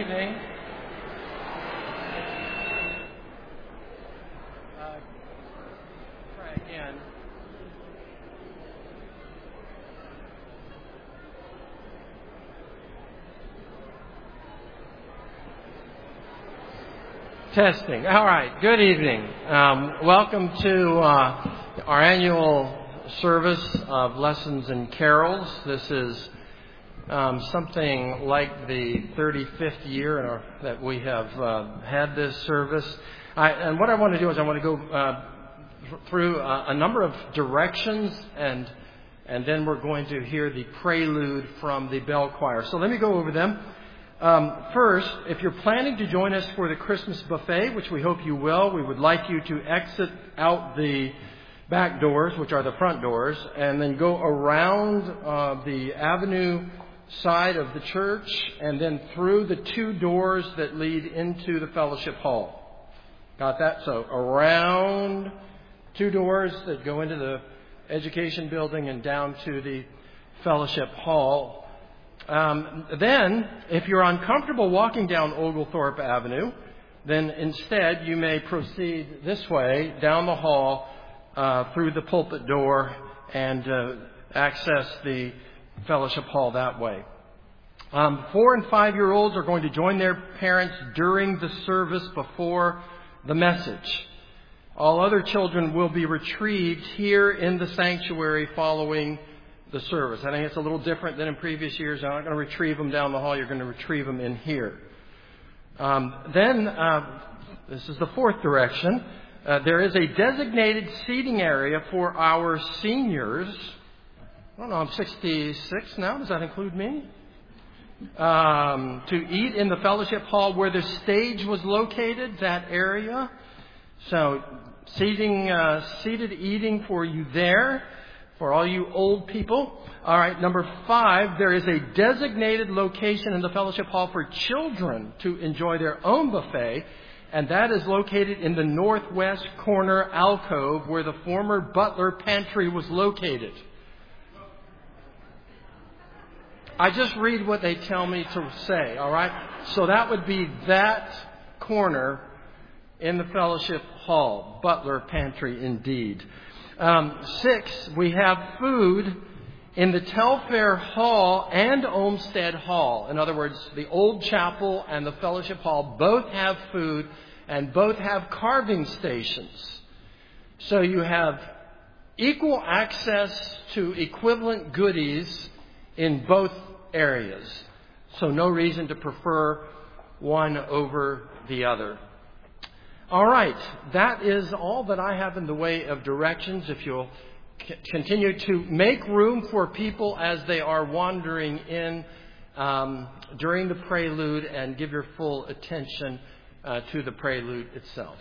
evening. Try again. Testing. All right. Good evening. Welcome to our annual service of lessons and carols. This is something like the 35th year that we have had this service. And what I want to do is I want to go through a number of directions, and then we're going to hear the prelude from the bell choir. So let me go over them. First, if you're planning to join us for the Christmas buffet, which we hope you will, we would like you to exit out the back doors, which are the front doors, and then go around the avenue side of the church and then through the two doors that lead into the fellowship hall. Got that? So around two doors that go into the education building and down to the fellowship hall. Then, if you're uncomfortable walking down Oglethorpe Avenue, then instead you may proceed this way down the hall through the pulpit door and access the fellowship hall that way. 4 and 5-year-olds are going to join their parents during the service before the message. All other children will be retrieved here in the sanctuary following the service. I think it's a little different than in previous years. I'm not going to retrieve them down the hall. You're going to retrieve them in here. This is the fourth direction. There is a designated seating area for our seniors. I don't know, I'm 66 now. Does that include me? To eat in the fellowship hall where the stage was located, that area. So seated eating for you there, for all you old people. All right, number 5, there is a designated location in the fellowship hall for children to enjoy their own buffet, and that is located in the northwest corner alcove where the former Butler Pantry was located. I just read what they tell me to say, all right? So that would be that corner in the fellowship hall. Butler Pantry, indeed. 6, we have food in the Telfair Hall and Olmsted Hall. In other words, the old chapel and the fellowship hall both have food and both have carving stations. So you have equal access to equivalent goodies in both areas. So no reason to prefer one over the other. All right, that is all that I have in the way of directions. If you'll continue to make room for people as they are wandering in during the prelude, and give your full attention to the prelude itself.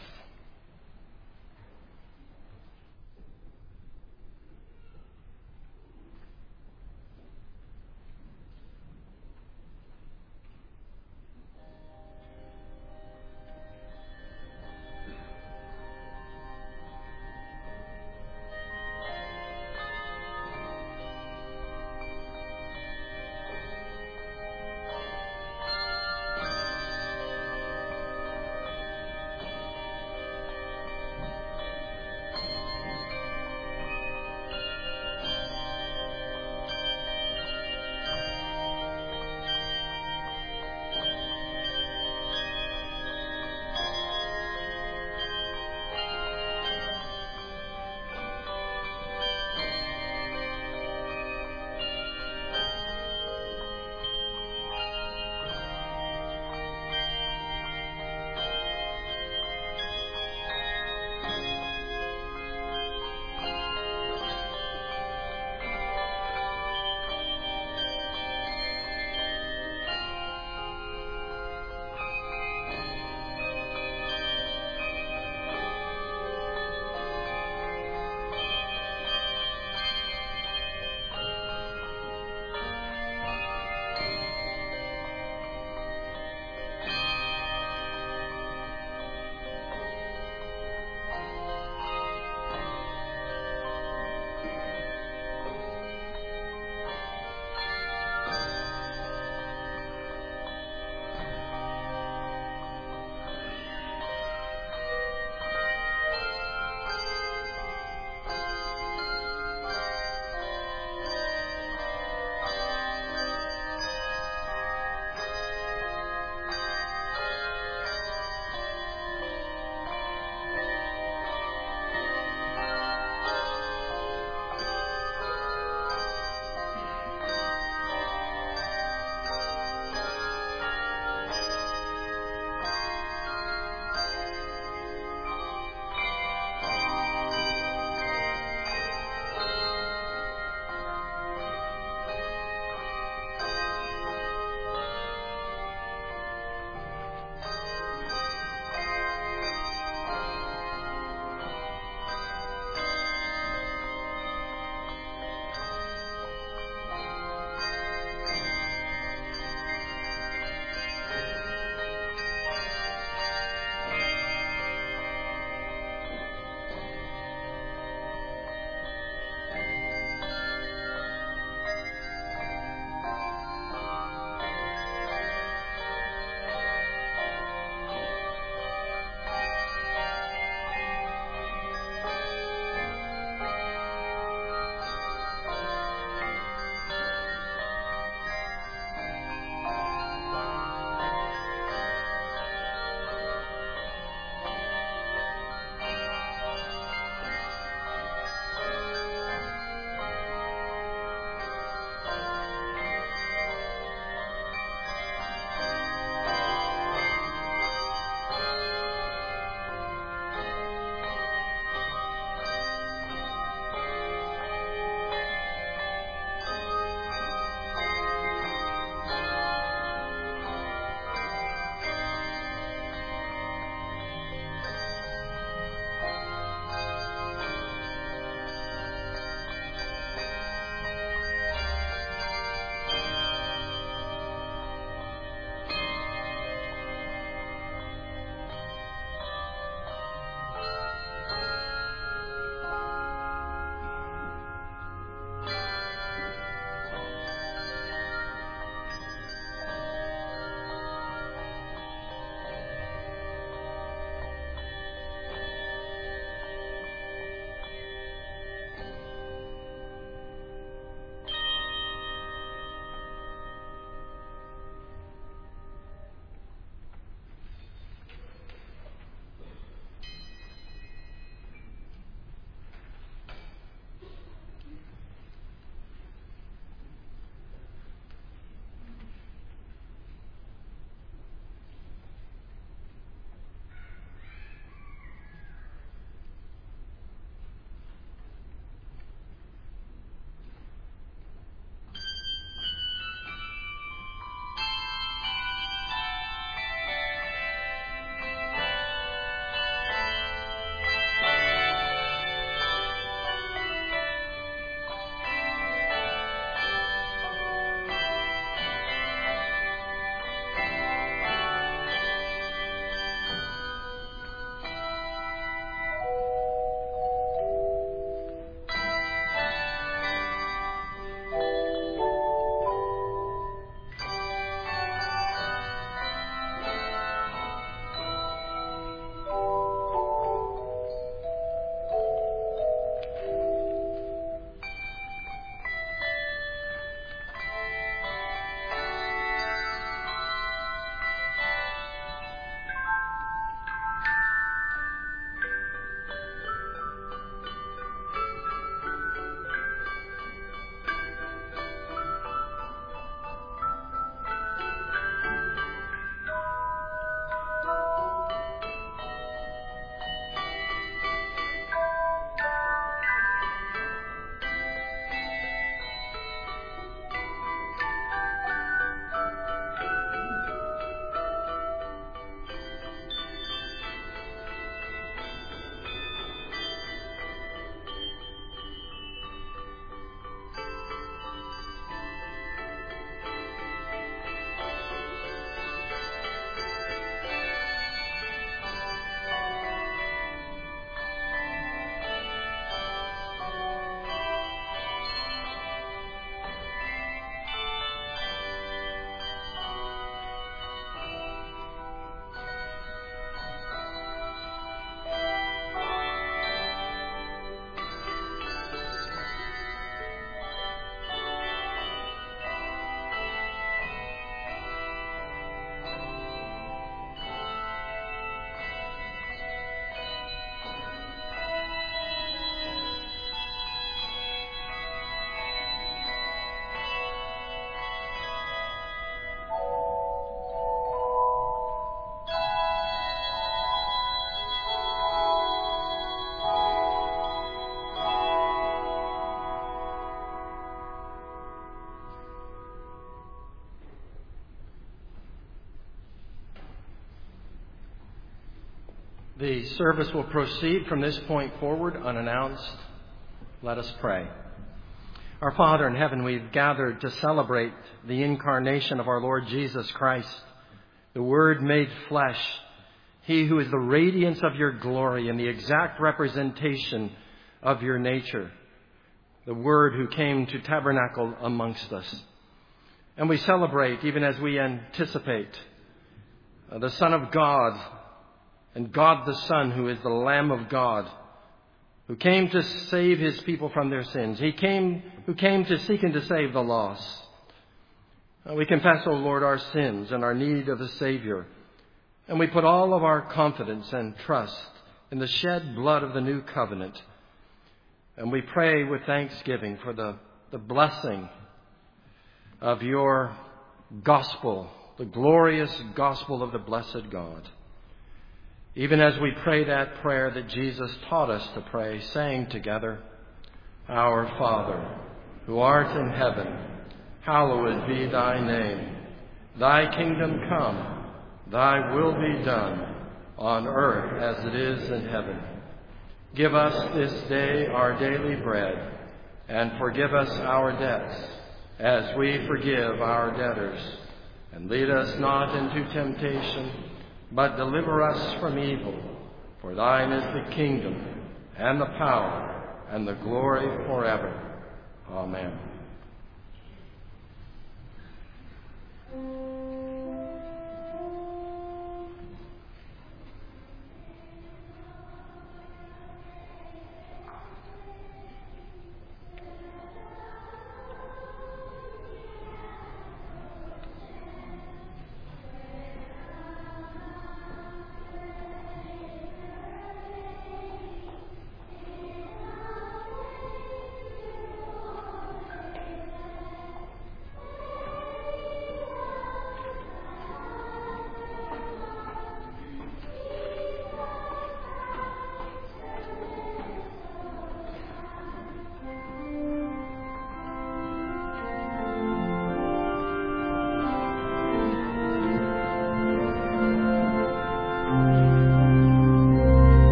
The service will proceed from this point forward unannounced. Let us pray. Our Father in heaven, we've gathered to celebrate the incarnation of our Lord Jesus Christ, the Word made flesh, He who is the radiance of your glory and the exact representation of your nature, the Word who came to tabernacle amongst us. And we celebrate, even as we anticipate, the Son of God and God the Son, who is the Lamb of God, who came to save His people from their sins. Who came to seek and to save the lost. We confess, O Lord, our sins and our need of a Savior. And we put all of our confidence and trust in the shed blood of the new covenant. And we pray with thanksgiving for the blessing of your gospel, the glorious gospel of the blessed God. Even as we pray that prayer that Jesus taught us to pray, saying together, Our Father, who art in heaven, hallowed be thy name. Thy kingdom come, thy will be done, on earth as it is in heaven. Give us this day our daily bread, and forgive us our debts, as we forgive our debtors. And lead us not into temptation, but deliver us from evil. For thine is the kingdom, and the power, and the glory forever. Amen.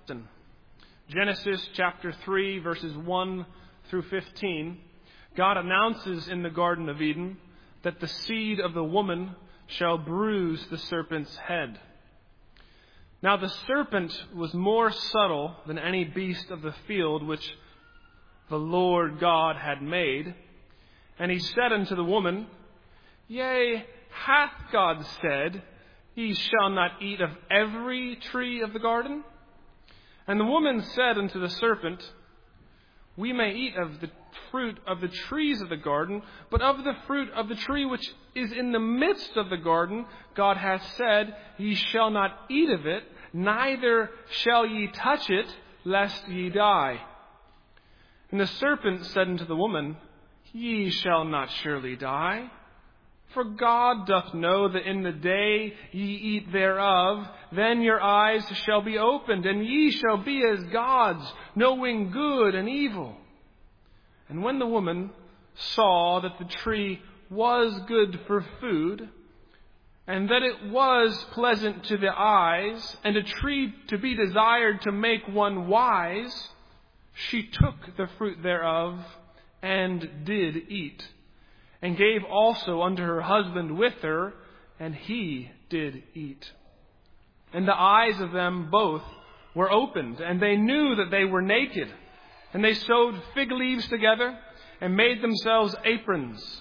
Genesis chapter 3, verses 1 through 15, God announces in the Garden of Eden that the seed of the woman shall bruise the serpent's head. Now the serpent was more subtle than any beast of the field which the Lord God had made. And he said unto the woman, Yea, hath God said, Ye shall not eat of every tree of the garden? And the woman said unto the serpent, We may eat of the fruit of the trees of the garden, but of the fruit of the tree which is in the midst of the garden, God hath said, Ye shall not eat of it, neither shall ye touch it, lest ye die. And the serpent said unto the woman, Ye shall not surely die. For God doth know that in the day ye eat thereof, then your eyes shall be opened, and ye shall be as gods, knowing good and evil. And when the woman saw that the tree was good for food, and that it was pleasant to the eyes, and a tree to be desired to make one wise, she took the fruit thereof, and did eat, and gave also unto her husband with her, and he did eat. And the eyes of them both were opened, and they knew that they were naked. And they sewed fig leaves together, and made themselves aprons.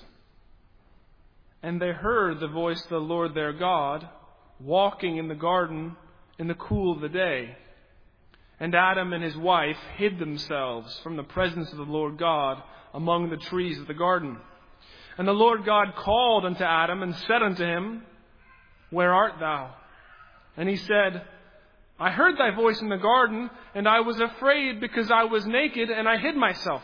And they heard the voice of the Lord their God, walking in the garden in the cool of the day. And Adam and his wife hid themselves from the presence of the Lord God among the trees of the garden. And the Lord God called unto Adam and said unto him, Where art thou? And he said, I heard thy voice in the garden, and I was afraid because I was naked, and I hid myself.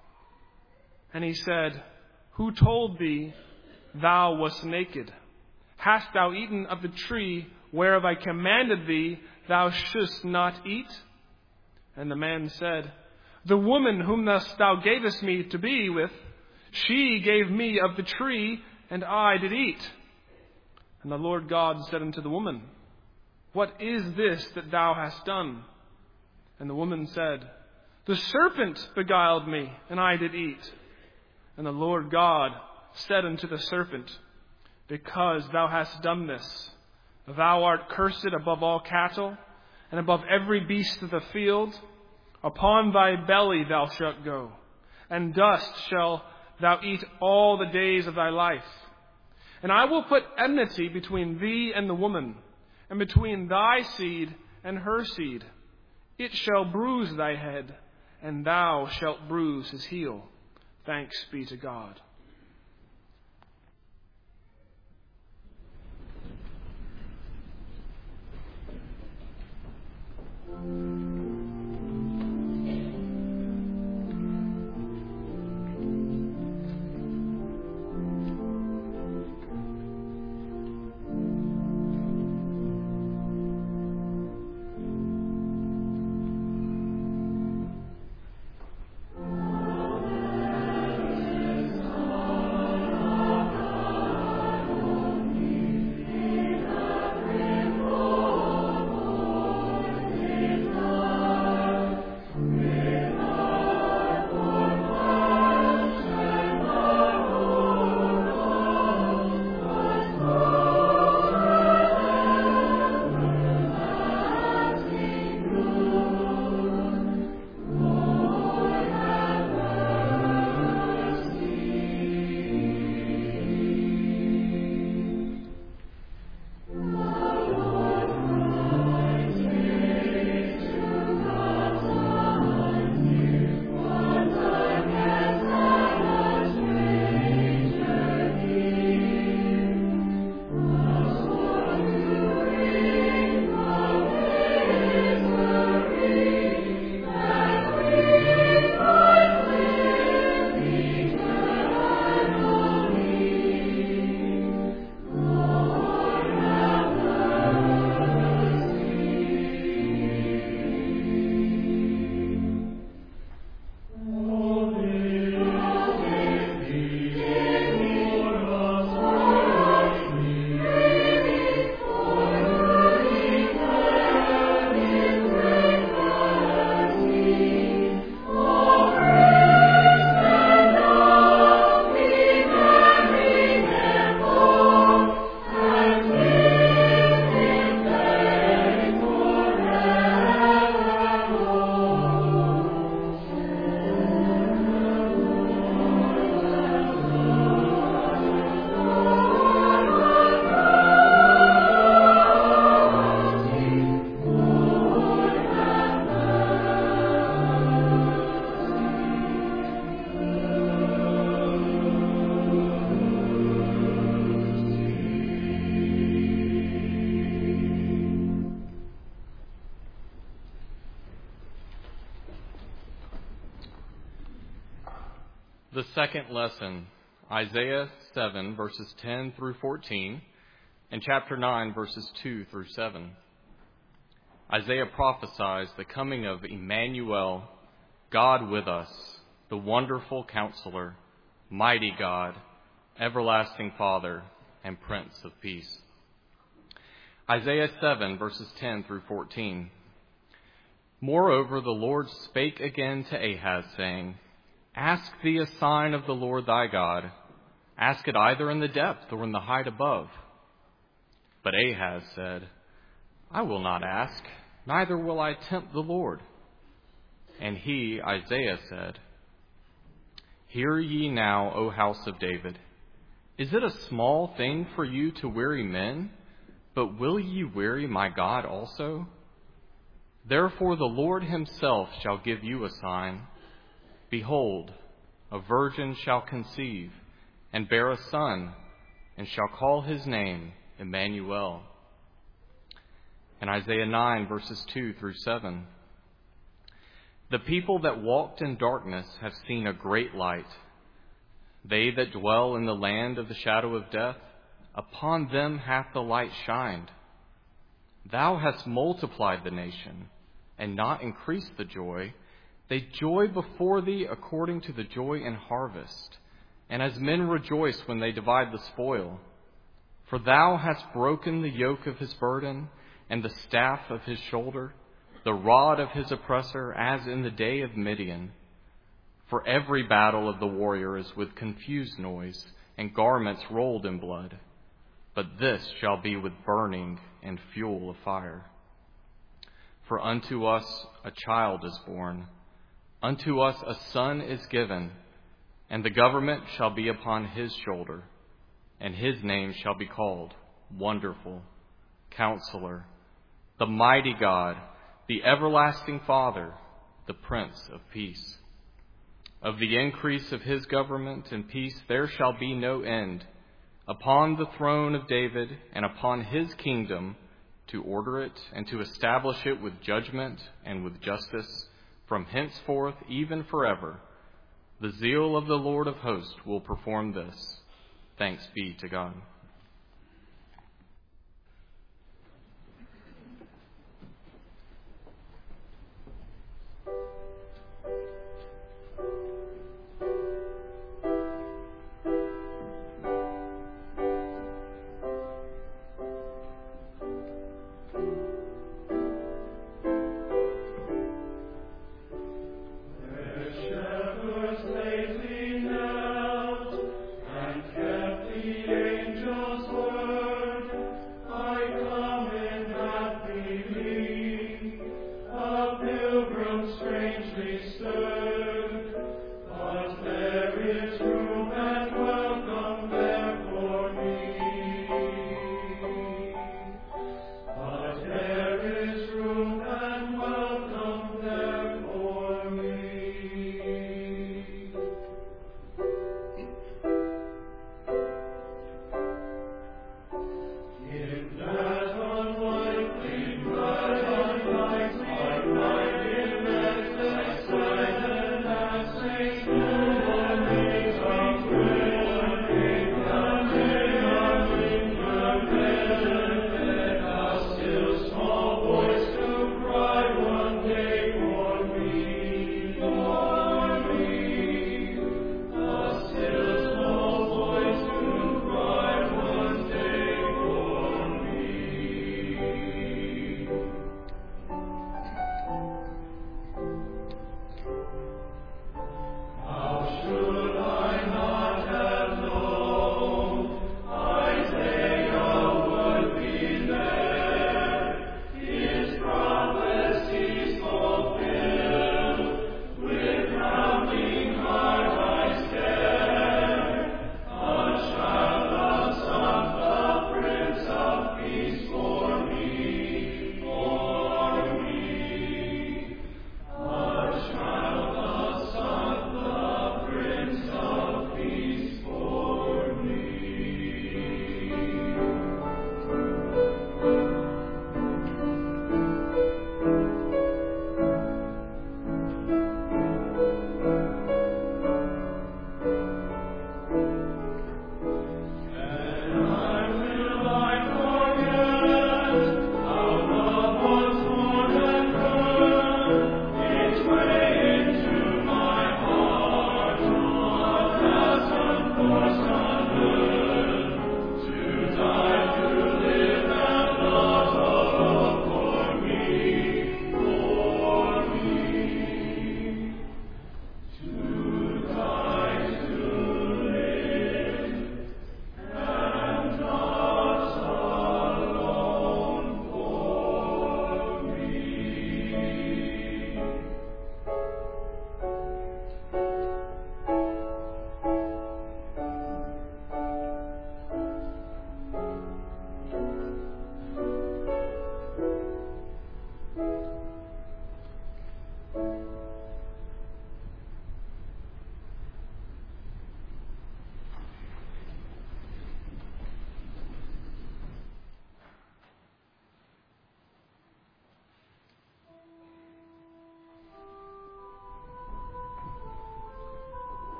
And he said, Who told thee thou wast naked? Hast thou eaten of the tree whereof I commanded thee thou shouldst not eat? And the man said, The woman whom thou gavest me to be with, she gave me of the tree, and I did eat. And the Lord God said unto the woman, What is this that thou hast done? And the woman said, The serpent beguiled me, and I did eat. And the Lord God said unto the serpent, Because thou hast done this, thou art cursed above all cattle, and above every beast of the field. Upon thy belly thou shalt go, and dust shall thou eat all the days of thy life. And I will put enmity between thee and the woman, and between thy seed and her seed. It shall bruise thy head, and thou shalt bruise his heel. Thanks be to God. The second lesson, Isaiah 7, verses 10 through 14, and chapter 9, verses 2 through 7. Isaiah prophesies the coming of Emmanuel, God with us, the wonderful Counselor, mighty God, everlasting Father, and Prince of Peace. Isaiah 7, verses 10 through 14. Moreover, the Lord spake again to Ahaz, saying, Ask thee a sign of the Lord thy God. Ask it either in the depth or in the height above. But Ahaz said, I will not ask, neither will I tempt the Lord. And he, Isaiah, said, Hear ye now, O house of David. Is it a small thing for you to weary men? But will ye weary my God also? Therefore the Lord himself shall give you a sign. Behold, a virgin shall conceive, and bear a son, and shall call his name Emmanuel. And Isaiah 9, verses 2 through 7. The people that walked in darkness have seen a great light. They that dwell in the land of the shadow of death, upon them hath the light shined. Thou hast multiplied the nation, and not increased the joy. They joy before thee according to the joy in harvest, and as men rejoice when they divide the spoil. For thou hast broken the yoke of his burden, and the staff of his shoulder, the rod of his oppressor, as in the day of Midian. For every battle of the warrior is with confused noise, and garments rolled in blood. But this shall be with burning and fuel of fire. For unto us a child is born, unto us a son is given, and the government shall be upon his shoulder, and his name shall be called Wonderful, Counselor, the Mighty God, the Everlasting Father, the Prince of Peace. Of the increase of his government and peace there shall be no end, upon the throne of David and upon his kingdom, to order it and to establish it with judgment and with justice, from henceforth even forever. The zeal of the Lord of hosts will perform this. Thanks be to God.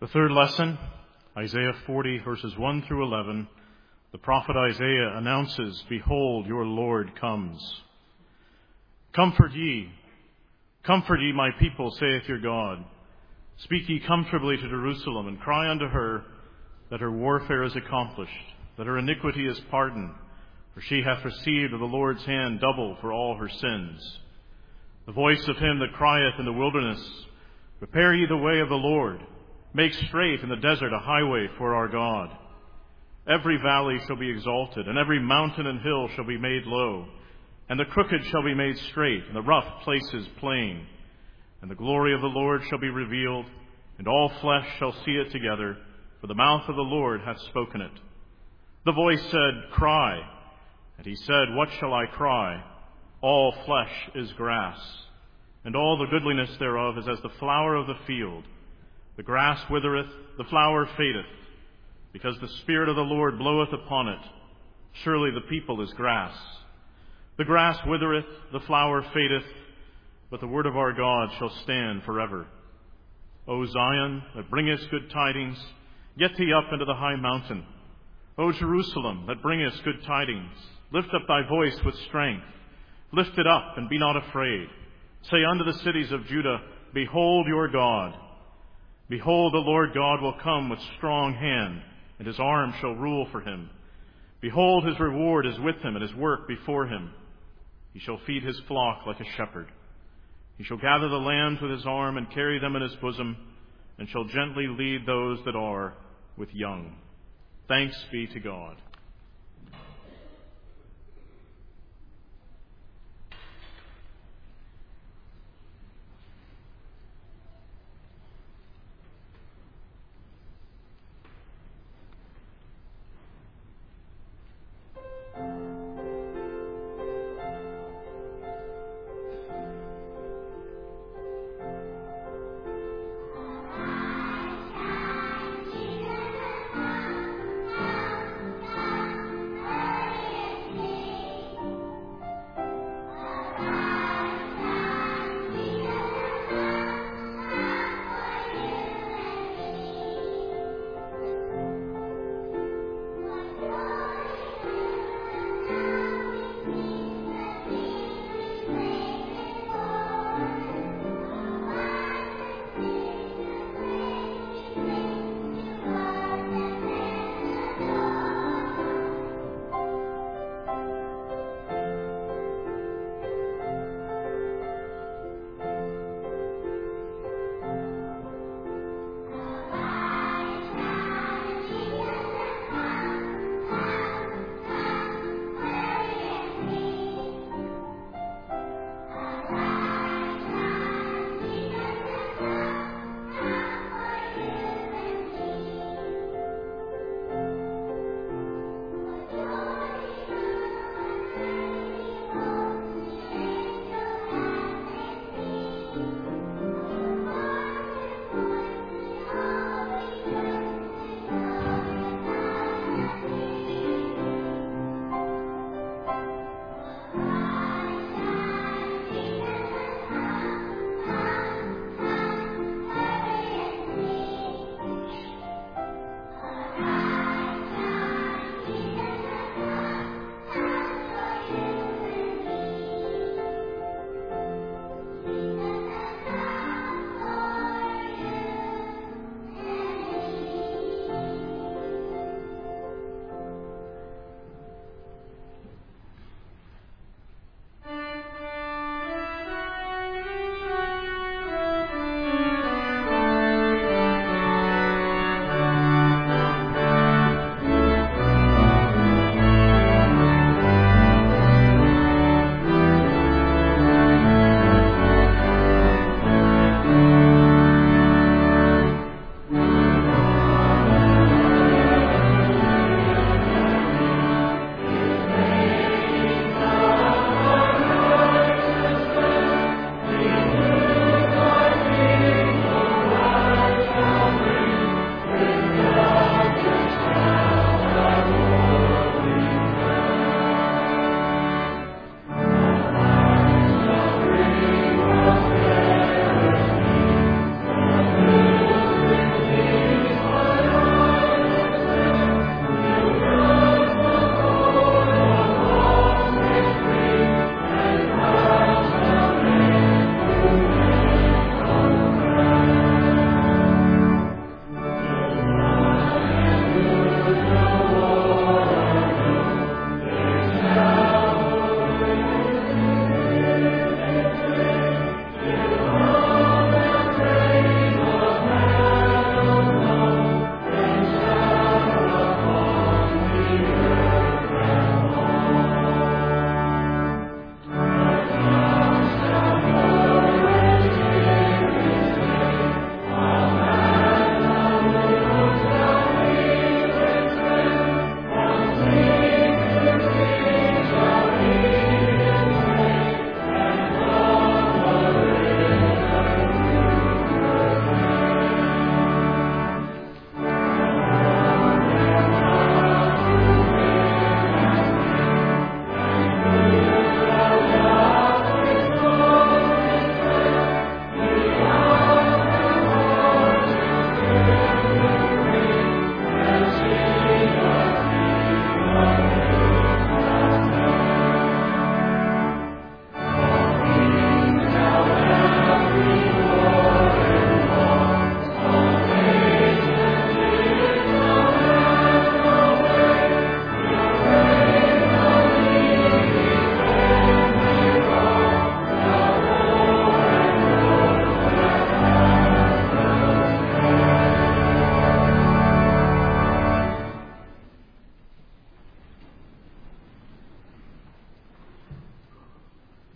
The third lesson, Isaiah 40, verses 1 through 11. The prophet Isaiah announces, "Behold, your Lord comes. Comfort ye, my people, saith your God. Speak ye comfortably to Jerusalem, and cry unto her that her warfare is accomplished, that her iniquity is pardoned, for she hath received of the Lord's hand double for all her sins. The voice of him that crieth in the wilderness, Prepare ye the way of the Lord, make straight in the desert a highway for our God. Every valley shall be exalted, and every mountain and hill shall be made low, and the crooked shall be made straight, and the rough places plain. And the glory of the Lord shall be revealed, and all flesh shall see it together, for the mouth of the Lord hath spoken it. The voice said, Cry. And he said, What shall I cry? All flesh is grass, and all the goodliness thereof is as the flower of the field. The grass withereth, the flower fadeth, because the Spirit of the Lord bloweth upon it. Surely the people is grass. The grass withereth, the flower fadeth, but the word of our God shall stand forever. O Zion, that bringest good tidings, get thee up into the high mountain. O Jerusalem, that bringest good tidings, lift up thy voice with strength. Lift it up, and be not afraid. Say unto the cities of Judah, Behold your God. Behold, the Lord God will come with strong hand, and his arm shall rule for him. Behold, his reward is with him, and his work before him. He shall feed his flock like a shepherd. He shall gather the lambs with his arm, and carry them in his bosom, and shall gently lead those that are with young. Thanks be to God.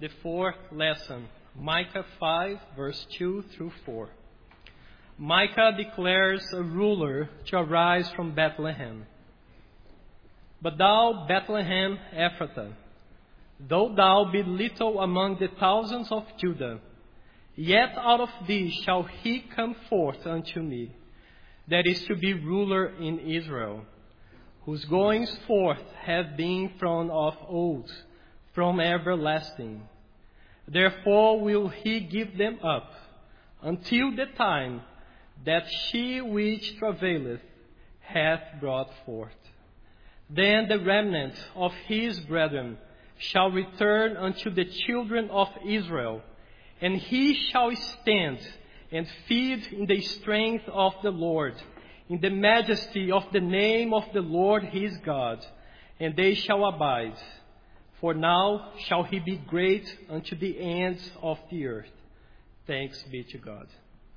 the fourth lesson, Micah 5, verse 2 through 4. Micah declares a ruler to arise from Bethlehem. But thou, Bethlehem Ephrathah, though thou be little among the thousands of Judah, yet out of thee shall he come forth unto me, that is to be ruler in Israel, whose goings forth have been from of old, from everlasting. Therefore will he give them up, until the time that she which travaileth hath brought forth. Then the remnant of his brethren shall return unto the children of Israel, and he shall stand and feed in the strength of the Lord, in the majesty of the name of the Lord his God, and they shall abide. For now shall he be great unto the ends of the earth. Thanks be to God.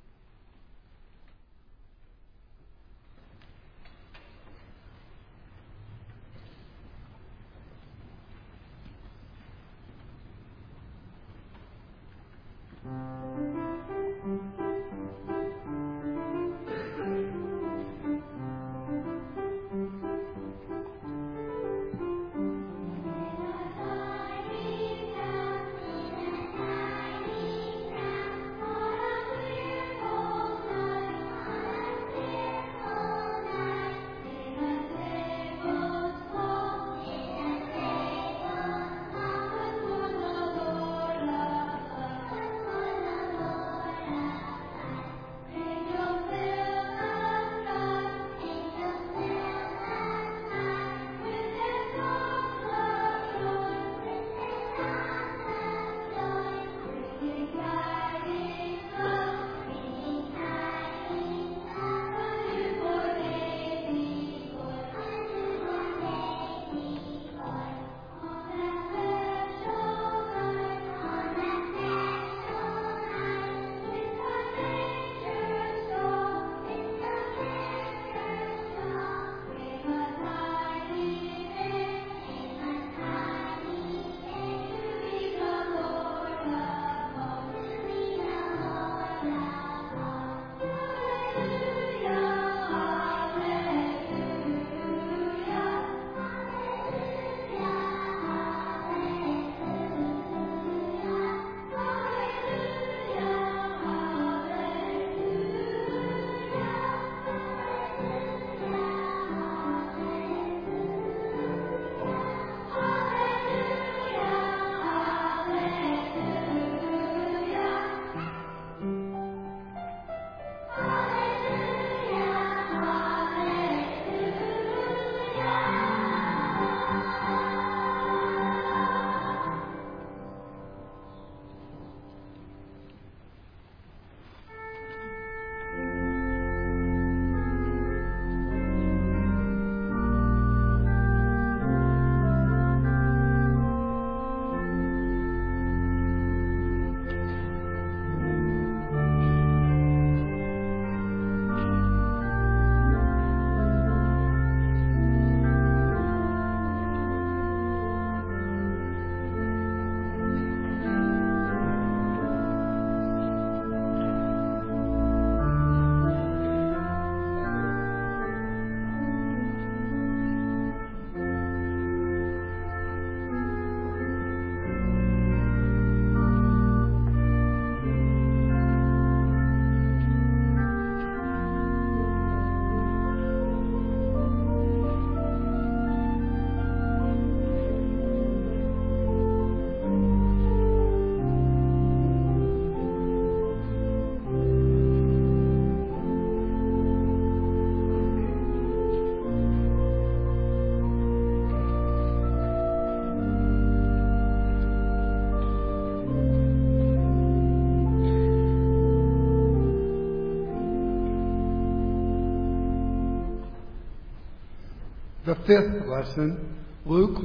The fifth lesson, Luke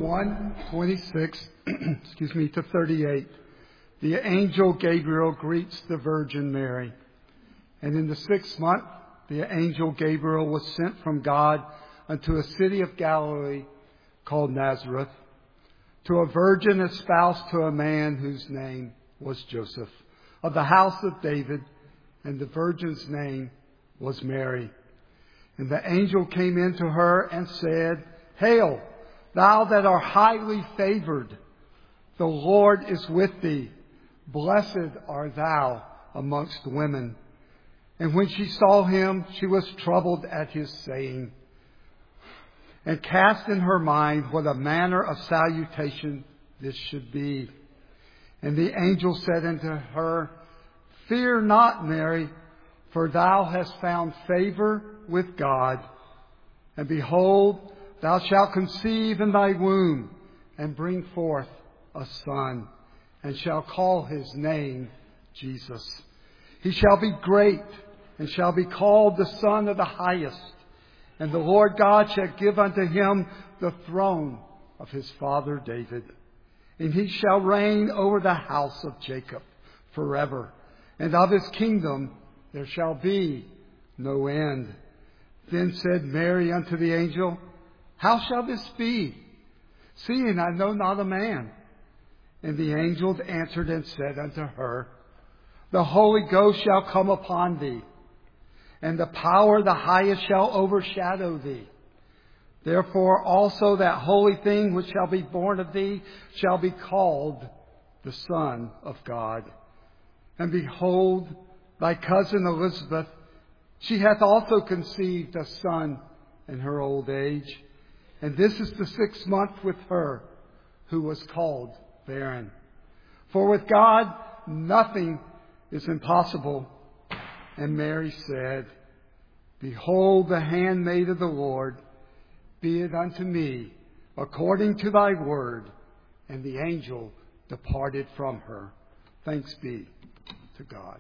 1:26, to 38. The angel Gabriel greets the Virgin Mary. And in the 6th month, the angel Gabriel was sent from God unto a city of Galilee called Nazareth, to a virgin espoused to a man whose name was Joseph, of the house of David, and the virgin's name was Mary. And the angel came in to her and said, Hail, thou that art highly favored, the Lord is with thee. Blessed art thou amongst women. And when she saw him, she was troubled at his saying, and cast in her mind what a manner of salutation this should be. And the angel said unto her, Fear not, Mary, for thou hast found favor with God. And behold, thou shalt conceive in thy womb, and bring forth a son, and shall call his name Jesus. He shall be great, and shall be called the Son of the Highest. And the Lord God shall give unto him the throne of his father David. And he shall reign over the house of Jacob forever. And of his kingdom there shall be no end. Then said Mary unto the angel, How shall this be, seeing I know not a man? And the angel answered and said unto her, The Holy Ghost shall come upon thee, and the power of the highest shall overshadow thee. Therefore also that holy thing which shall be born of thee shall be called the Son of God. And behold, thy cousin Elizabeth, she hath also conceived a son in her old age. And this is the 6th month with her, who was called barren. For with God nothing is impossible. And Mary said, Behold the handmaid of the Lord, be it unto me according to thy word. And the angel departed from her. Thanks be to God.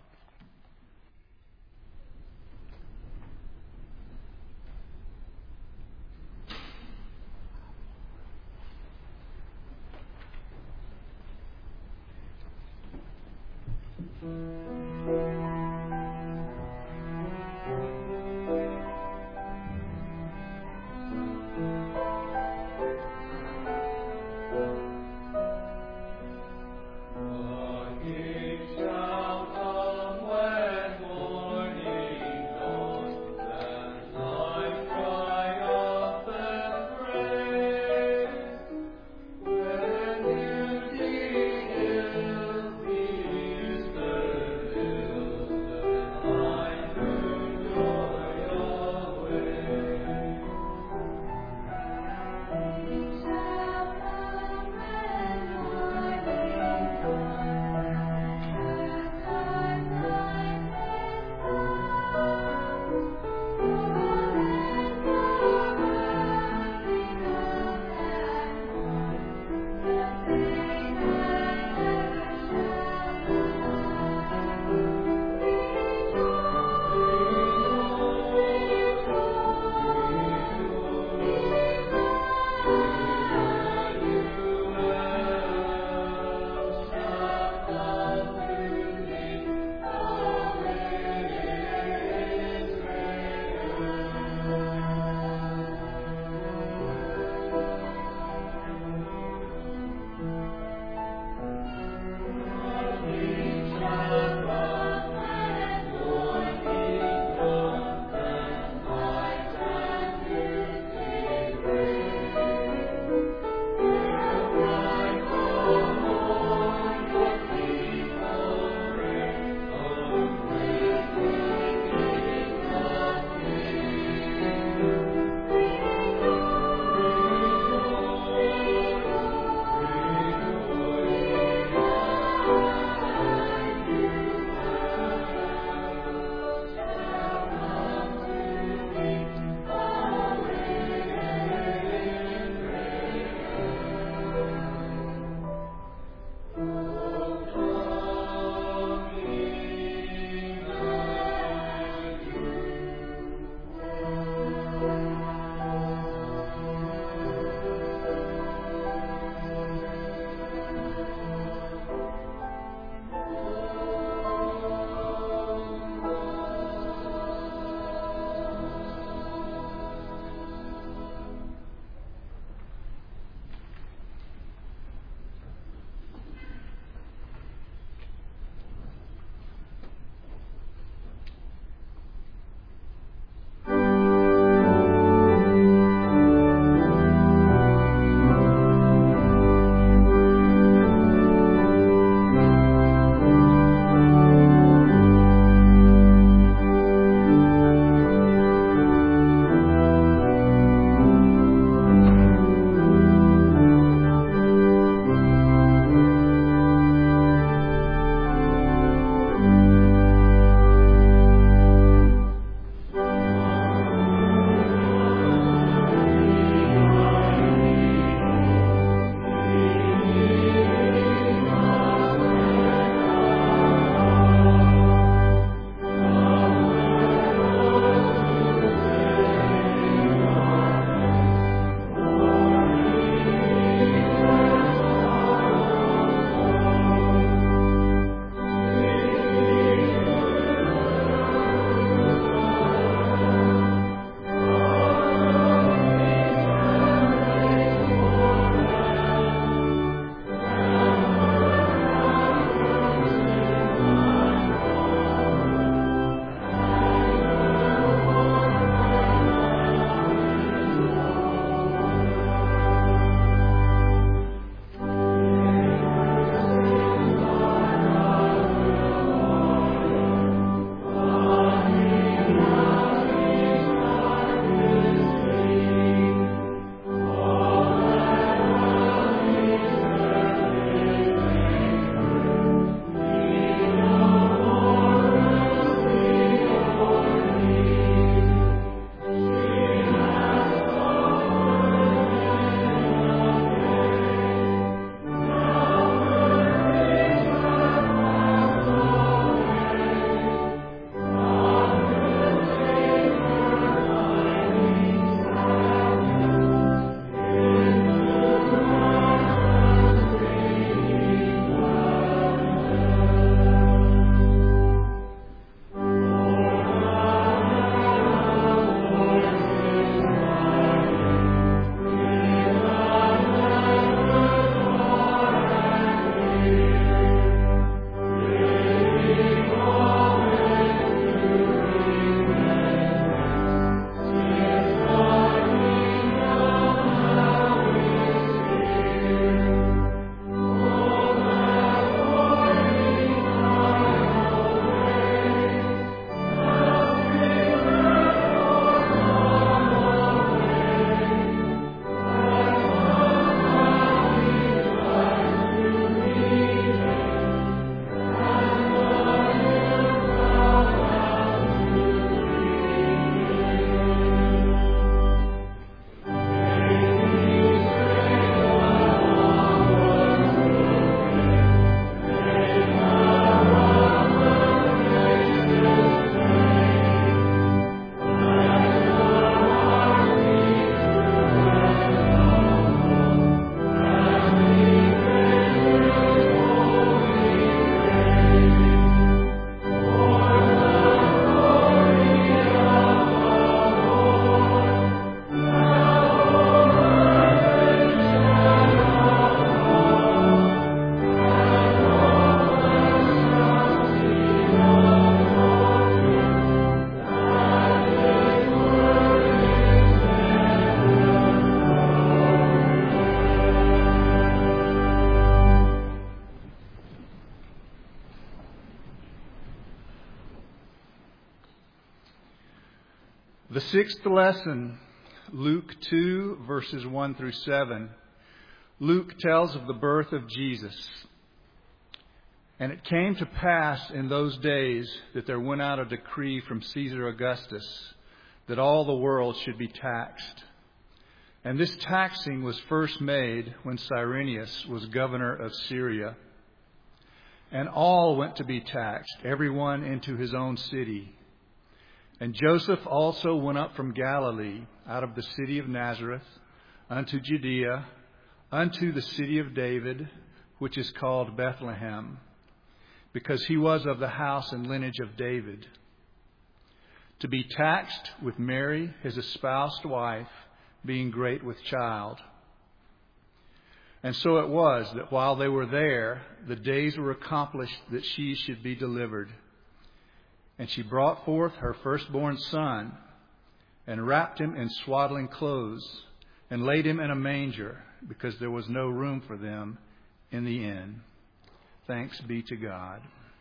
The sixth lesson, Luke 2, verses 1 through 7. Luke tells of the birth of Jesus. And it came to pass in those days that there went out a decree from Caesar Augustus that all the world should be taxed. And this taxing was first made when Cyrenius was governor of Syria. And all went to be taxed, everyone into his own city. And Joseph also went up from Galilee, out of the city of Nazareth, unto Judea, unto the city of David, which is called Bethlehem, because he was of the house and lineage of David, to be taxed with Mary, his espoused wife, being great with child. And so it was that while they were there, the days were accomplished that she should be delivered. And she brought forth her firstborn son, and wrapped him in swaddling clothes, and laid him in a manger, because there was no room for them in the inn. Thanks be to God.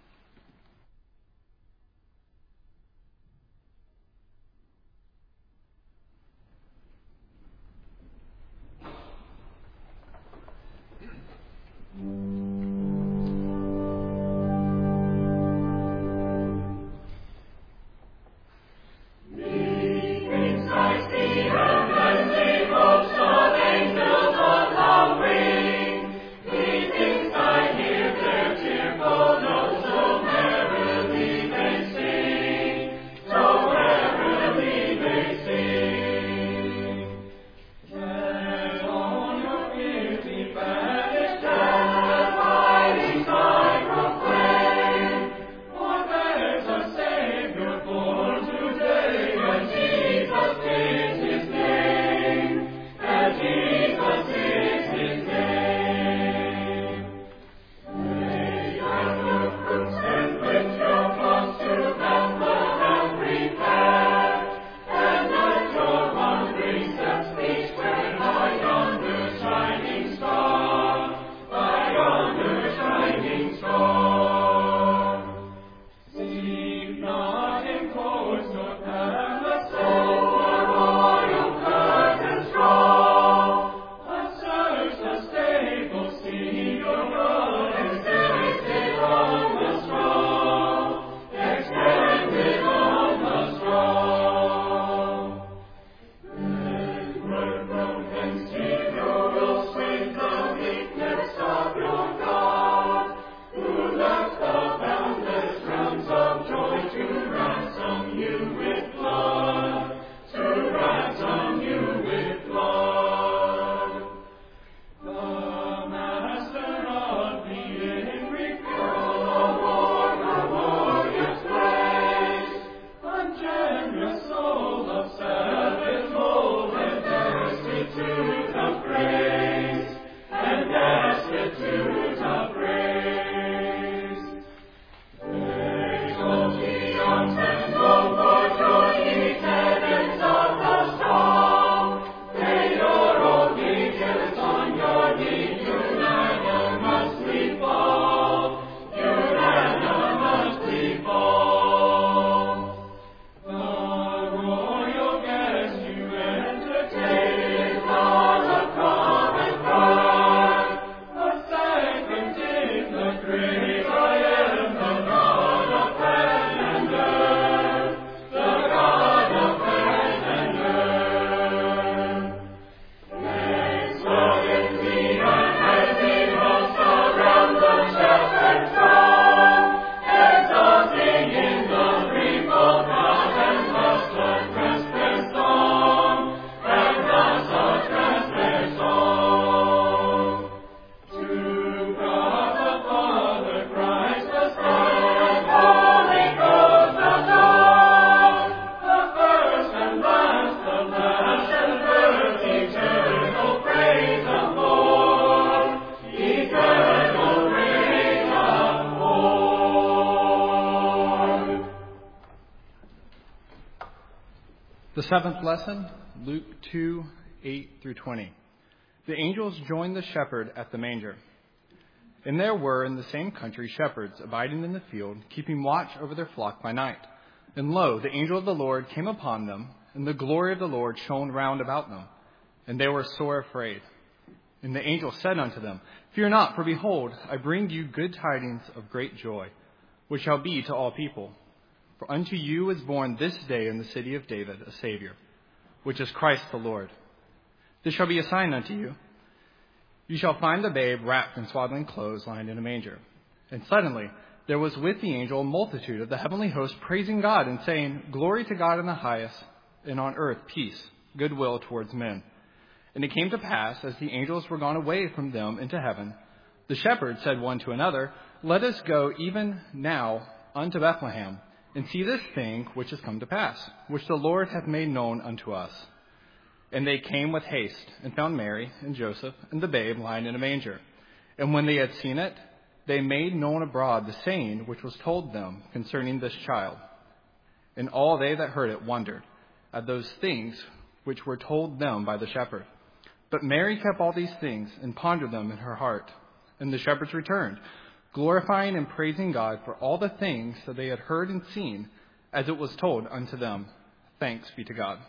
The seventh lesson, Luke 2, 8 through 20. The angels joined the shepherd at the manger. And there were in the same country shepherds abiding in the field, keeping watch over their flock by night. And lo, the angel of the Lord came upon them, and the glory of the Lord shone round about them, and they were sore afraid. And the angel said unto them, Fear not, for behold, I bring you good tidings of great joy, which shall be to all people. For unto you is born this day in the city of David a Savior, which is Christ the Lord. This shall be a sign unto you. You shall find the babe wrapped in swaddling clothes, lying in a manger. And suddenly there was with the angel a multitude of the heavenly host, praising God and saying, Glory to God in the highest, and on earth peace, goodwill towards men. And it came to pass, as the angels were gone away from them into heaven, the shepherds said one to another, Let us go even now unto Bethlehem, and see this thing which is come to pass, which the Lord hath made known unto us. And they came with haste, and found Mary and Joseph and the babe lying in a manger. And when they had seen it, they made known abroad the saying which was told them concerning this child. And all they that heard it wondered at those things which were told them by the shepherd. But Mary kept all these things and pondered them in her heart. And the shepherds returned, glorifying and praising God for all the things that they had heard and seen, as it was told unto them. Thanks be to God.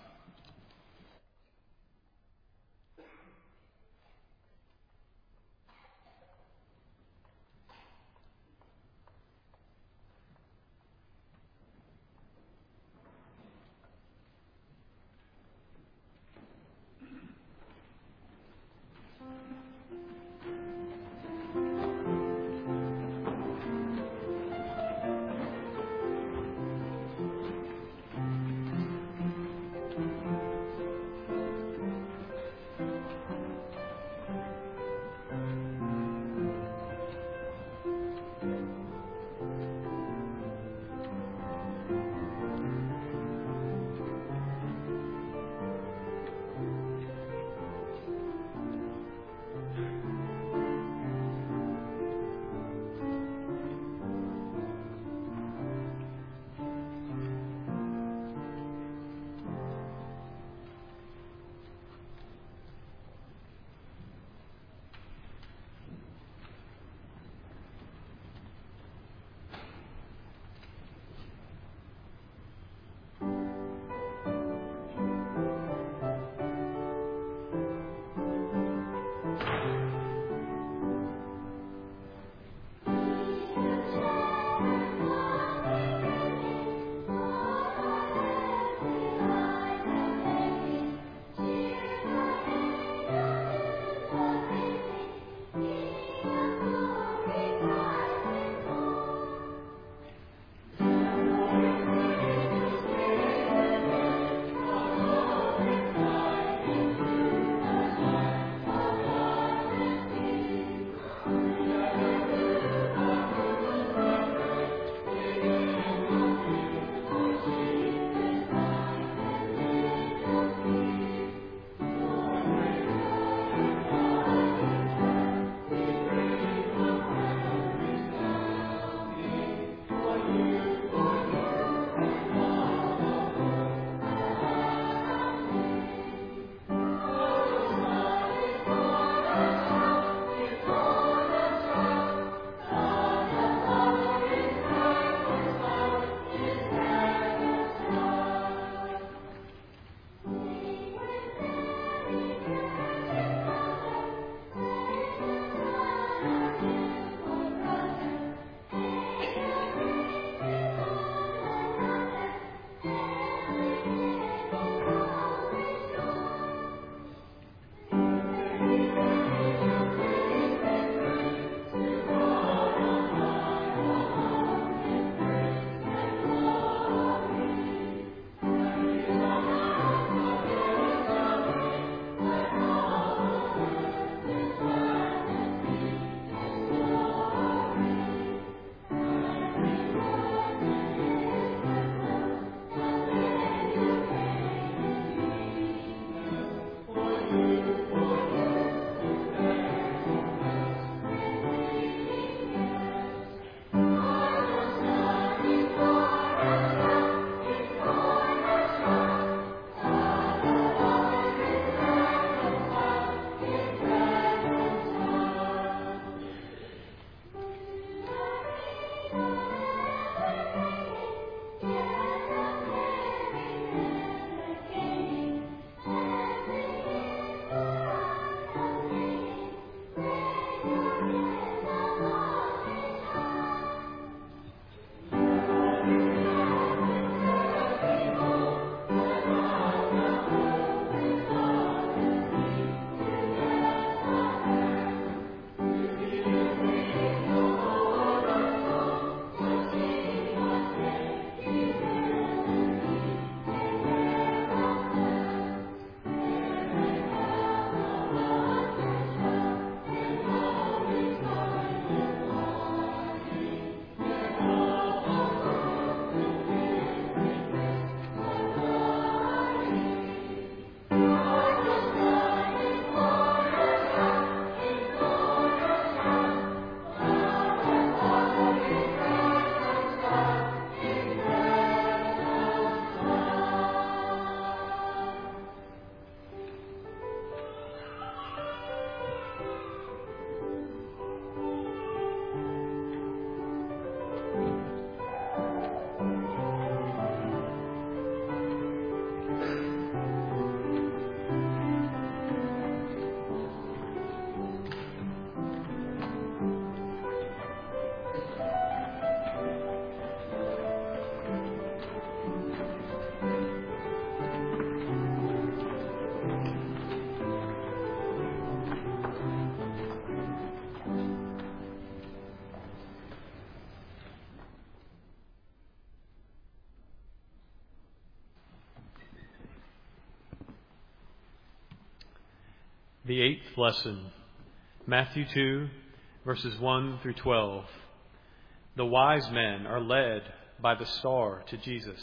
The eighth lesson, Matthew 2, verses 1 through 12. The wise men are led by the star to Jesus.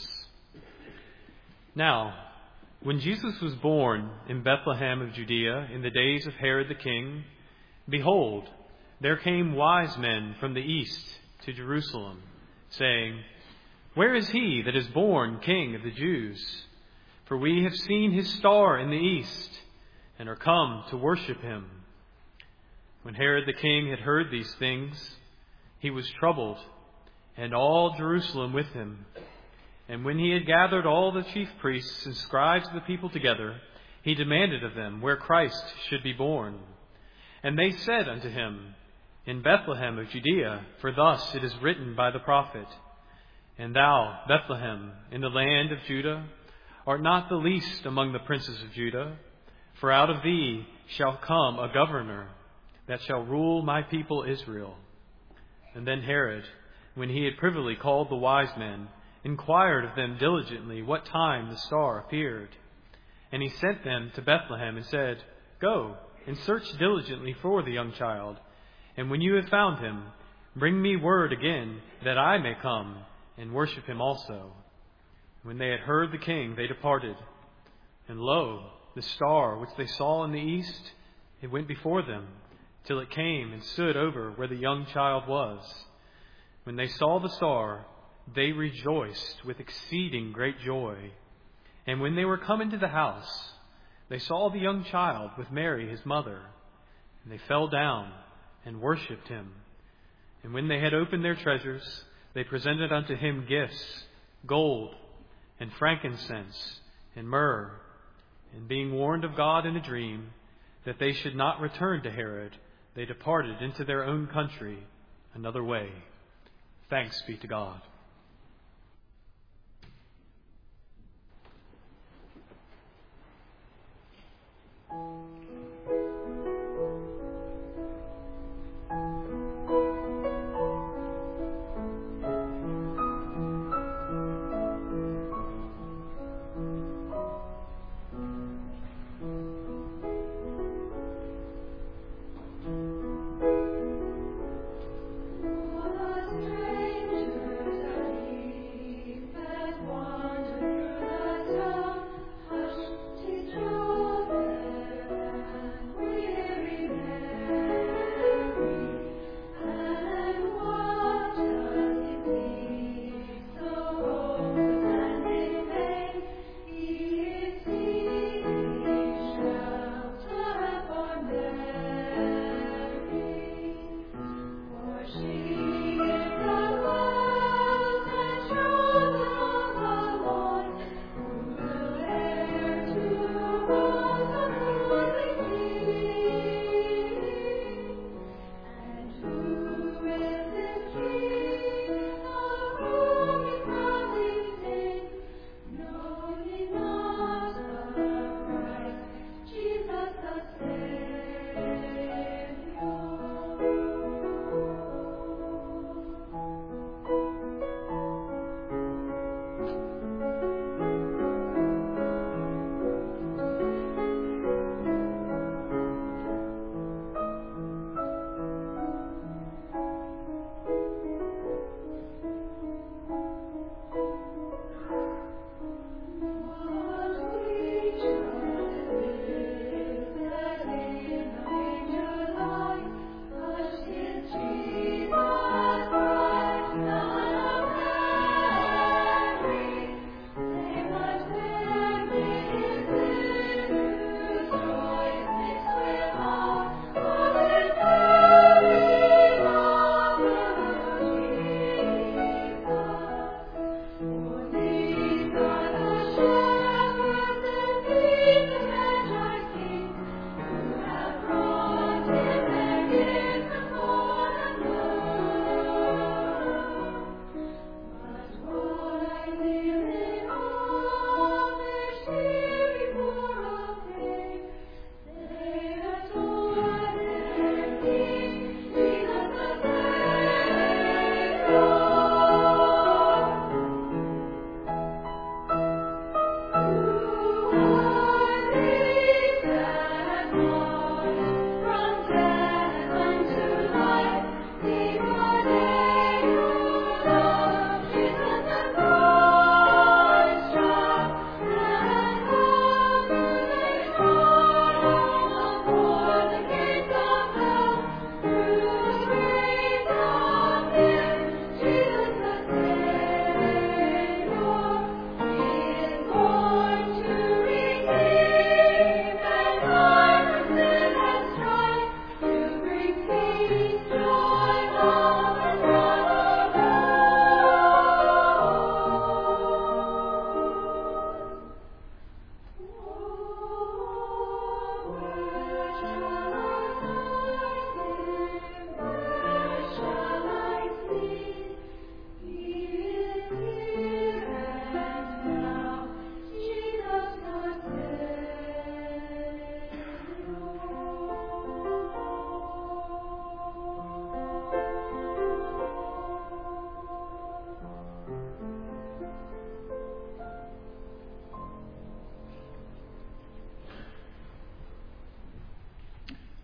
Now, when Jesus was born in Bethlehem of Judea in the days of Herod the king, behold, there came wise men from the east to Jerusalem, saying, Where is he that is born King of the Jews? For we have seen his star in the east, and are come to worship him. When Herod the king had heard these things, he was troubled, and all Jerusalem with him. And when he had gathered all the chief priests and scribes of the people together, he demanded of them where Christ should be born. And they said unto him, In Bethlehem of Judea, for thus it is written by the prophet, And thou, Bethlehem, in the land of Judah, art not the least among the princes of Judah, for out of thee shall come a governor that shall rule my people Israel. And then Herod, when he had privily called the wise men, inquired of them diligently what time the star appeared. And he sent them to Bethlehem and said, Go and search diligently for the young child, and when you have found him, bring me word again, that I may come and worship him also. When they had heard the king, they departed. And lo, the star which they saw in the east, it went before them, till it came and stood over where the young child was. When they saw the star, they rejoiced with exceeding great joy. And when they were come into the house, they saw the young child with Mary his mother, and they fell down and worshipped him. And when they had opened their treasures, they presented unto him gifts, gold and frankincense and myrrh. And being warned of God in a dream that they should not return to Herod, they departed into their own country another way. Thanks be to God. Strangers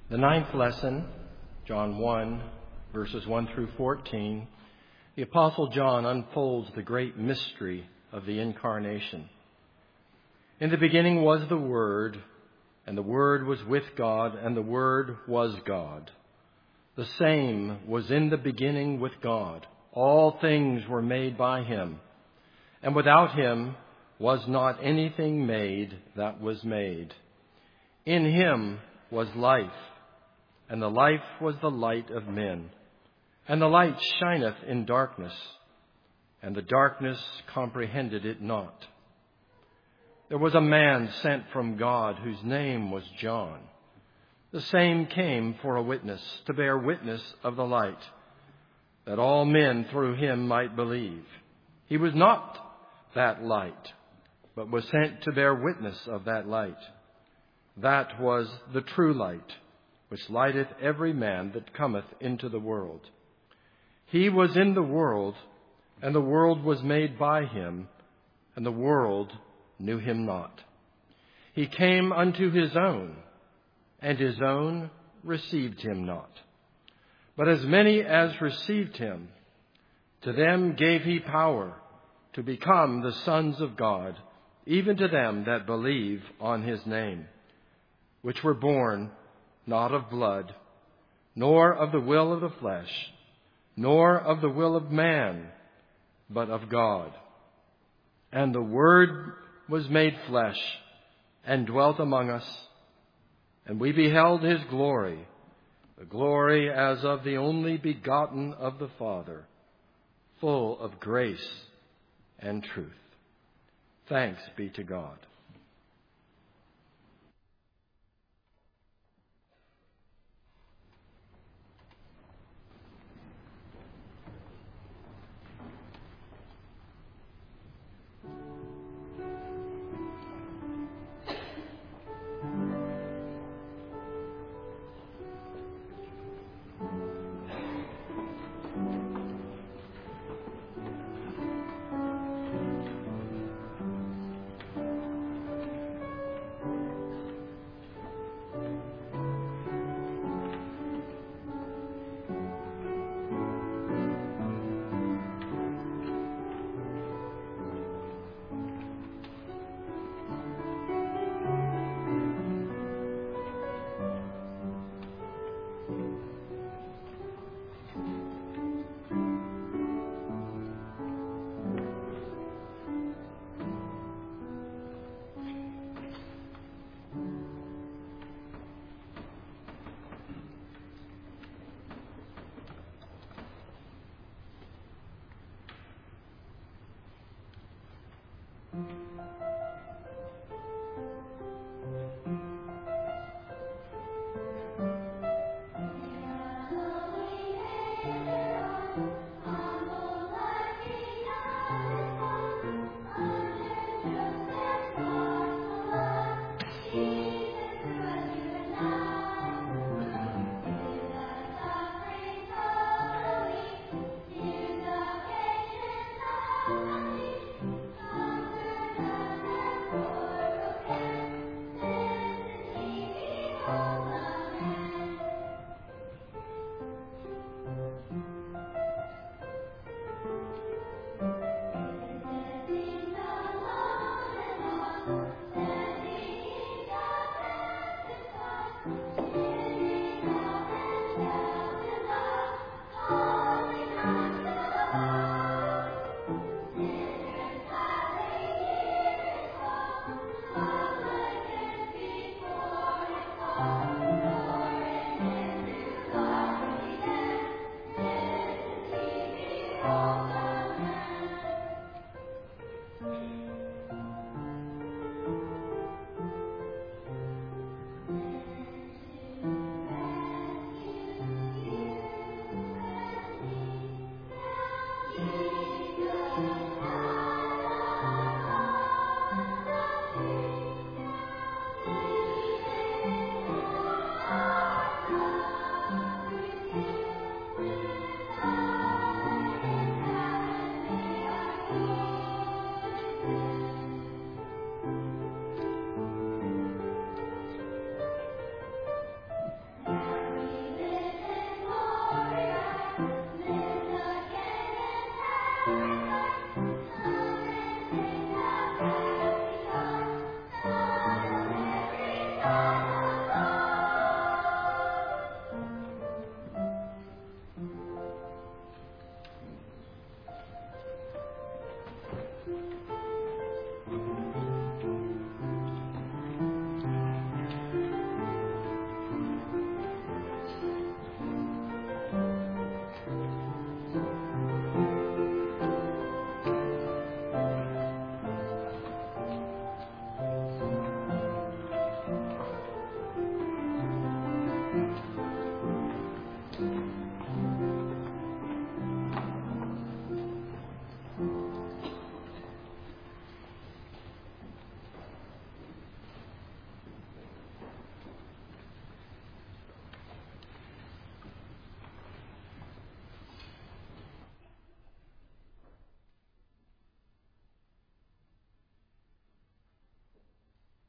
The 9th lesson, John 1, verses 1 through 14, the Apostle John unfolds the great mystery of the Incarnation. In the beginning was the Word, and the Word was with God, and the Word was God. The same was in the beginning with God. All things were made by him, and without him was not anything made that was made. In him was life, and the life was the light of men. And the light shineth in darkness, and the darkness comprehended it not. There was a man sent from God whose name was John. The same came for a witness, to bear witness of the light, that all men through him might believe. He was not that light, but was sent to bear witness of that light. That was the true light, which lighteth every man that cometh into the world. He was in the world, and the world was made by him, and the world knew him not. He came unto his own, and his own received him not. But as many as received him, to them gave he power to become the sons of God, even to them that believe on his name, which were born not of blood, nor of the will of the flesh, nor of the will of man, but of God. And the Word was made flesh, and dwelt among us, and we beheld his glory, the glory as of the only begotten of the Father, full of grace and truth. Thanks be to God.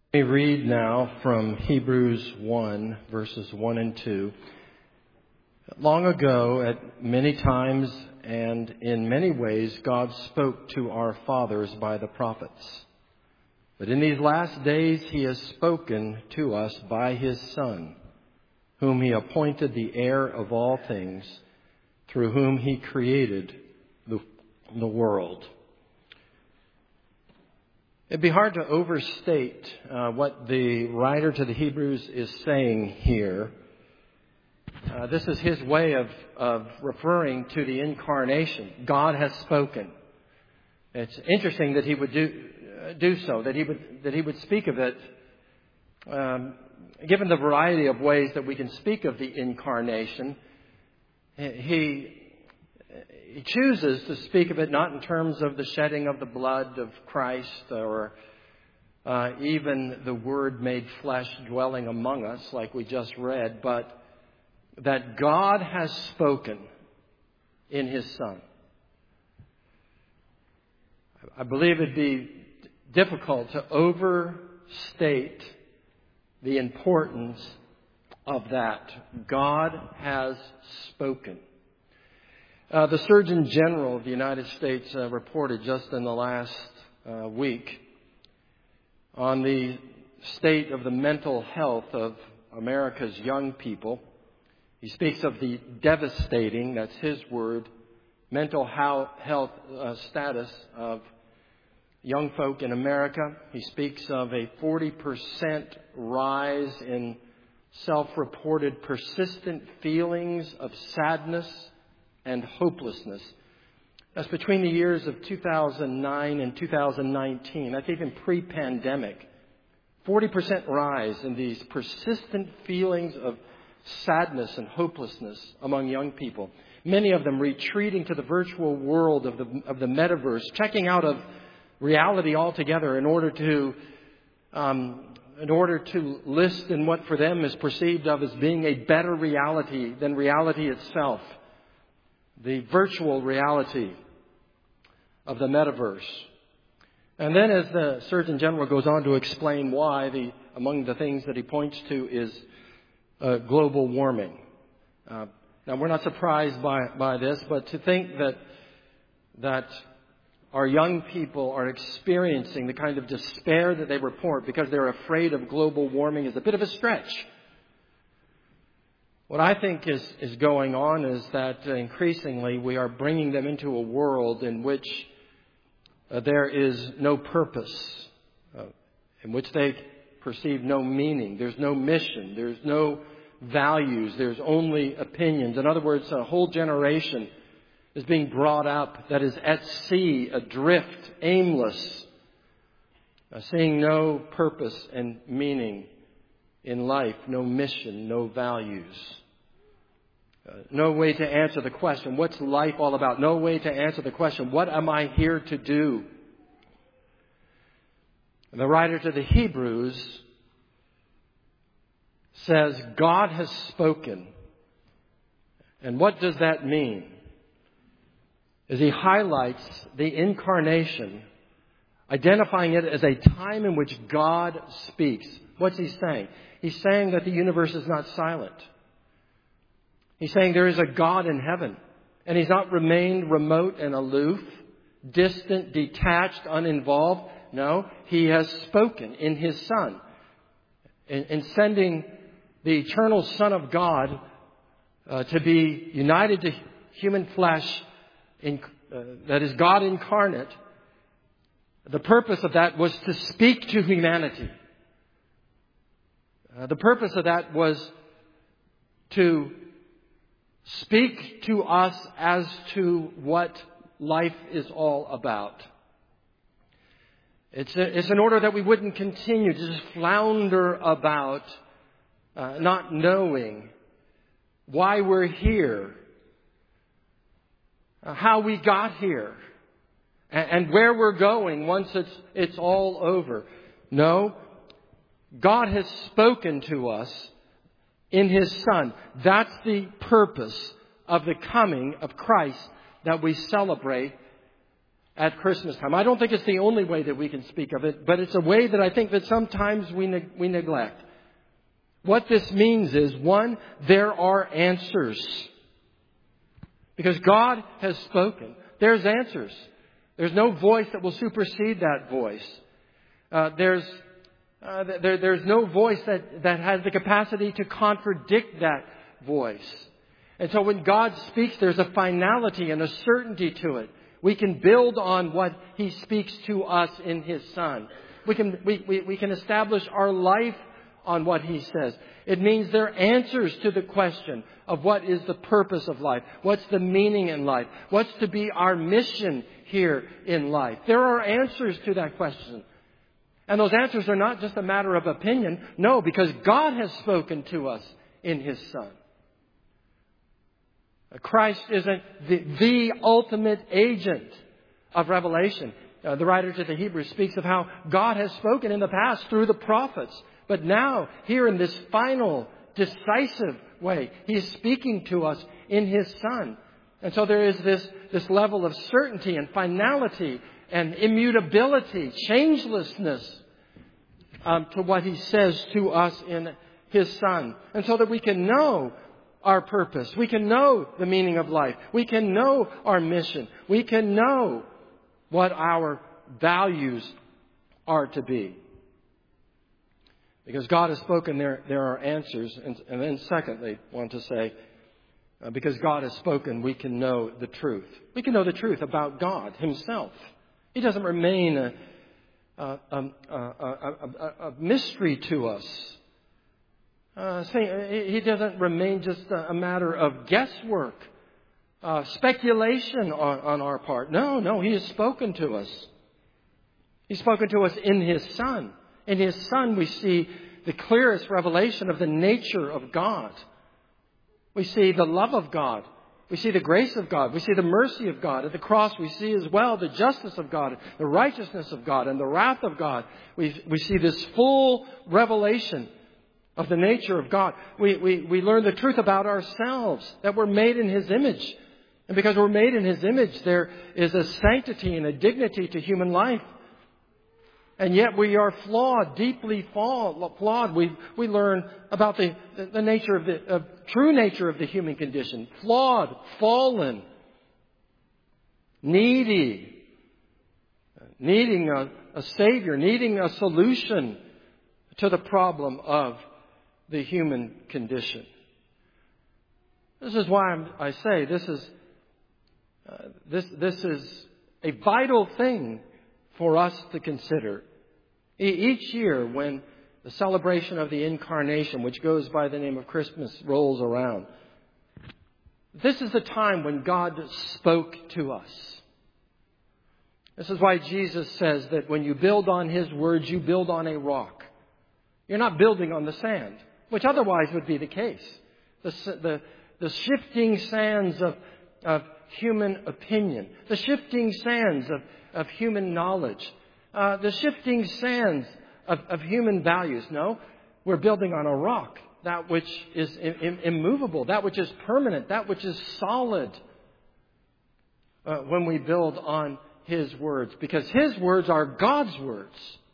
We read now from Hebrews 1, verses 1 and 2. Long ago, at many times and in many ways, God spoke to our fathers by the prophets. But in these last days, He has spoken to us by His Son, whom He appointed the heir of all things, through whom He created the world. It'd be hard to overstate what the writer to the Hebrews is saying here. This is his way of referring to the incarnation. God has spoken. It's interesting that he would do so, that he would speak of it. Given the variety of ways that we can speak of the incarnation, he chooses to speak of it not in terms of the shedding of the blood of Christ or even the Word made flesh dwelling among us like we just read, but that God has spoken in His Son. I believe it'd be difficult to overstate the importance of that. God has spoken. The Surgeon General of the United States reported just in the last week on the state of the mental health of America's young people. He speaks of the devastating, that's his word, mental health status of young folk in America. He speaks of a 40% rise in self-reported persistent feelings of sadness and hopelessness. That's between the years of 2009 and 2019. That's even pre-pandemic. 40% rise in these persistent feelings of sadness and hopelessness among young people. Many of them retreating to the virtual world of the metaverse, checking out of reality altogether in order to list in what for them is perceived of as being a better reality than reality itself. The virtual reality of the metaverse. And then as the Surgeon General goes on to explain why, among the things that he points to is global warming. Now, we're not surprised by this, but to think that our young people are experiencing the kind of despair that they report because they're afraid of global warming is a bit of a stretch. What I think is going on is that increasingly we are bringing them into a world in which there is no purpose, in which they perceive no meaning. There's no mission. There's no values. There's only opinions. In other words, a whole generation is being brought up that is at sea, adrift, aimless, seeing no purpose and meaning in life, no mission, no values. No way to answer the question, what's life all about? No way to answer the question, what am I here to do? And the writer to the Hebrews says, God has spoken. And what does that mean? As he highlights the incarnation, identifying it as a time in which God speaks. What's he saying? He's saying that the universe is not silent. He's saying there is a God in heaven, and He's not remained remote and aloof, distant, detached, uninvolved. No, He has spoken in His Son. In sending the eternal Son of God to be united to human flesh, that is God incarnate, the purpose of that was to speak to humanity. The purpose of that was to speak to us as to what life is all about. It's in order that we wouldn't continue to just flounder about, not knowing why we're here, how we got here, and where we're going once it's all over. No, God has spoken to us in His Son. That's the purpose of the coming of Christ that we celebrate at Christmas time. I don't think it's the only way that we can speak of it, but it's a way that I think that sometimes we neglect. What this means is, one, there are answers. Because God has spoken. There's answers. There's no voice that will supersede that voice. There's no voice that has the capacity to contradict that voice. And so when God speaks, there's a finality and a certainty to it. We can build on what He speaks to us in His Son. We can establish our life on what He says. It means there are answers to the question of what is the purpose of life. What's the meaning in life? What's to be our mission here in life? There are answers to that question. And those answers are not just a matter of opinion. No, because God has spoken to us in His Son. Christ isn't the ultimate agent of revelation. The writer to the Hebrews speaks of how God has spoken in the past through the prophets. But now, here in this final, decisive way, He is speaking to us in His Son. And so there is this level of certainty and finality and immutability, changelessness to what He says to us in His Son. And so that we can know our purpose. We can know the meaning of life. We can know our mission. We can know what our values are to be. Because God has spoken, there are answers. And then secondly, I want to say, because God has spoken, we can know the truth. We can know the truth about God Himself. He doesn't remain a mystery to us. He doesn't remain just a matter of guesswork, speculation on our part. No, He has spoken to us. He's spoken to us in His Son. In His Son, we see the clearest revelation of the nature of God. We see the love of God. We see the grace of God. We see the mercy of God. At the cross, we see as well the justice of God, the righteousness of God, and the wrath of God. We see this full revelation of the nature of God. We learn the truth about ourselves, that we're made in His image. And because we're made in His image, there is a sanctity and a dignity to human life. And yet we are flawed, deeply flawed. We learn about the nature of the true nature of the human condition. Flawed, fallen, needy, needing a Savior, needing a solution to the problem of the human condition. This is why I say this is a vital thing for us to consider. Each year when the celebration of the Incarnation, which goes by the name of Christmas, rolls around, this is the time when God spoke to us. This is why Jesus says that when you build on His words, you build on a rock. You're not building on the sand, which otherwise would be the case. The shifting sands of human opinion, the shifting sands of human knowledge, the shifting sands of human values. No, we're building on a rock, that which is immovable, that which is permanent, that which is solid, when we build on His words. Because His words are God's words.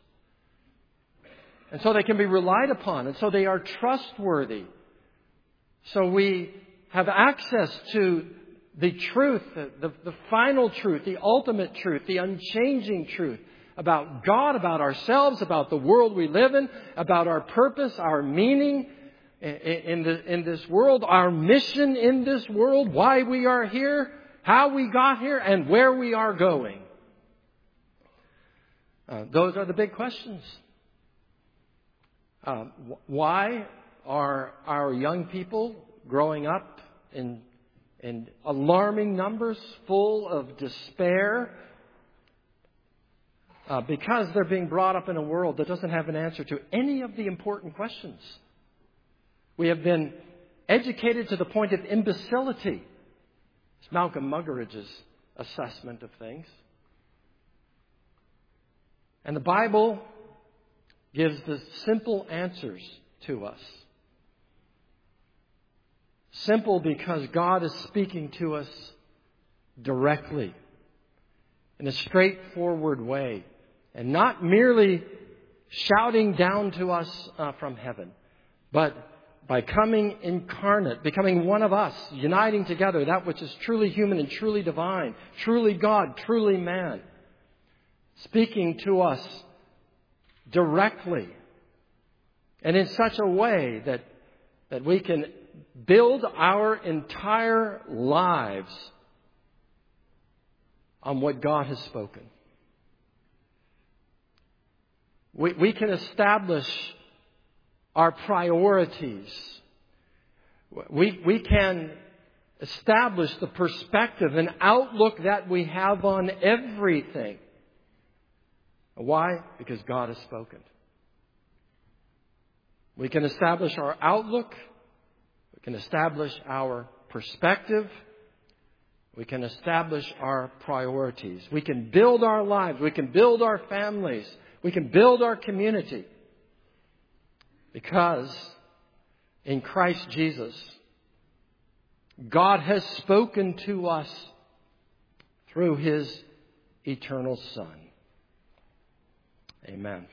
And so they can be relied upon, and so they are trustworthy. So we have access to the truth, the final truth, the ultimate truth, the unchanging truth about God, about ourselves, about the world we live in, about our purpose, our meaning in this world, our mission in this world, why we are here, how we got here, and where we are going. Those are the big questions. Why are our young people growing up in alarming numbers, full of despair? Because they're being brought up in a world that doesn't have an answer to any of the important questions. We have been educated to the point of imbecility. It's Malcolm Muggeridge's assessment of things. And the Bible gives the simple answers to us. Simple because God is speaking to us directly. in a straightforward way, and not merely shouting down to us from heaven, but by coming incarnate, becoming one of us, uniting together that which is truly human and truly divine, truly God, truly man, speaking to us directly and in such a way that we can build our entire lives on what God has spoken. We can establish our priorities. We can establish the perspective and outlook that we have on everything. Why? Because God has spoken. We can establish our outlook. We can establish our perspective. We can establish our priorities. We can build our lives. We can build our families. We can build our community. Because in Christ Jesus, God has spoken to us through His eternal Son. Amen.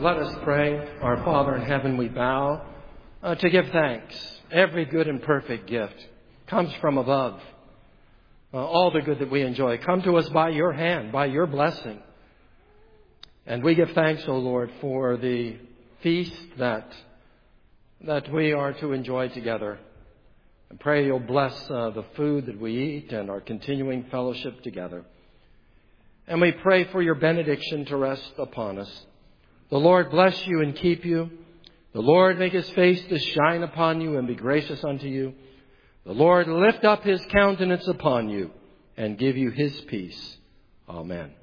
Let us pray. Our Father in heaven, we bow to give thanks. Every good and perfect gift comes from above. All the good that we enjoy come to us by your hand, by your blessing. And we give thanks, O Lord, for the feast that we are to enjoy together. And pray you'll bless the food that we eat and our continuing fellowship together. And we pray for your benediction to rest upon us. The Lord bless you and keep you. The Lord make his face to shine upon you and be gracious unto you. The Lord lift up his countenance upon you and give you his peace. Amen.